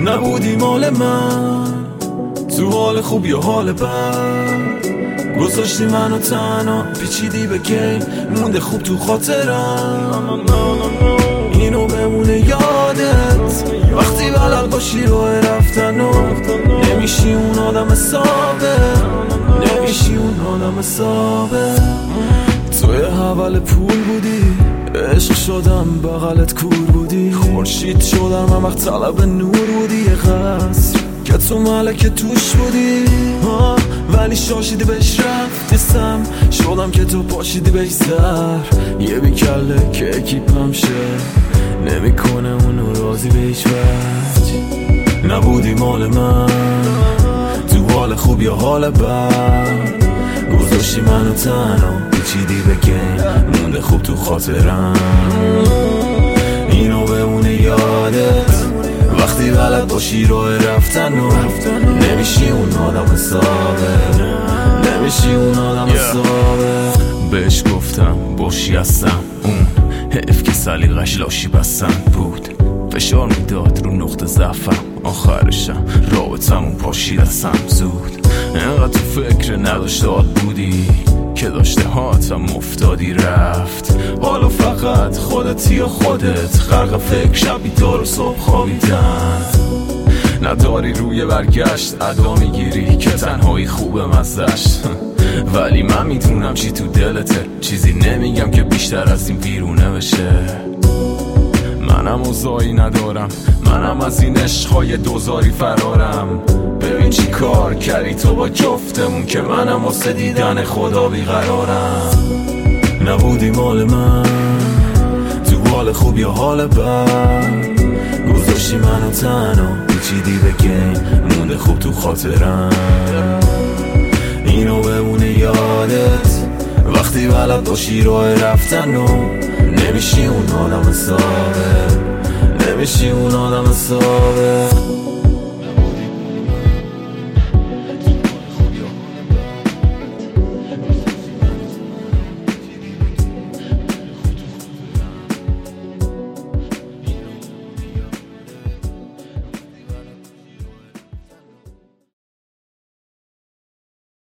نبودی مال من، تو حال خوب یا حال بد گذاشتی منو تنها، پیچیدی به گیم مونده خوب تو خاطرم. اینو بمونه یادت وقتی بلد باشی راه رفتن و نمیشی اون آدم ثابت، نمیشی اون آدم ثابت. توی حول پول بودی، عشق شدم بغلت کور بودی، خورشید شدم من وقت طلب نور بودی، یه قصر که تو ملکه توش بودی ولی شاشیدی بهش رفتی سم، شدم که تو پاشیدی بهش زهر. یه بیکله که اکیپم شه نمیکنه اونو راضی به هیچ وجه. نبودی مال من، تو حال خوب یا حال بد گذاشتی منو تنها، پیچیدی به گیم مونده خوب تو خاطرم. اینو بمونه یادت وقتی بلد باشی راه رفتن و نمیشی اون آدم ثابت، نمیشی اون آدم ثابت. بهش گفتم باشی هستم، اون حیف که سلیقش لاشی بستن بود، فشار میداد رو نقطه ضعفم، آخرشم رابطمون پاشید هستم زود. انقدر تو فکر نداشتاد بودی که داشته هاتم افتادی رفت، حالا فقط خودتی و خودت غرق فکر شب بیدار و صبح خوابیدن. نداری روی برگشت ادا میگیری که تنهایی خوبه مزدش ولی من میدونم چی تو دلته، چیزی نمیگم که بیشتر از این بیرونه بشه. منم اوضاعی ندارم، منم از این عشقهای دوزاری فرارم. ببین چی کار کردی تو با جفتمون که منم واسه دیدن خدا بیقرارم. نبودی مال من، تو حال خوب یا حال بد گذاشتی منو تنها، پیچیدی به گیم مونده خوب تو خاطرم. اینو بمونه یادت وقتی بلد باشی راه رفتن و نمیشی اون آدم ثابت، نمیشی اون آدم ثابت.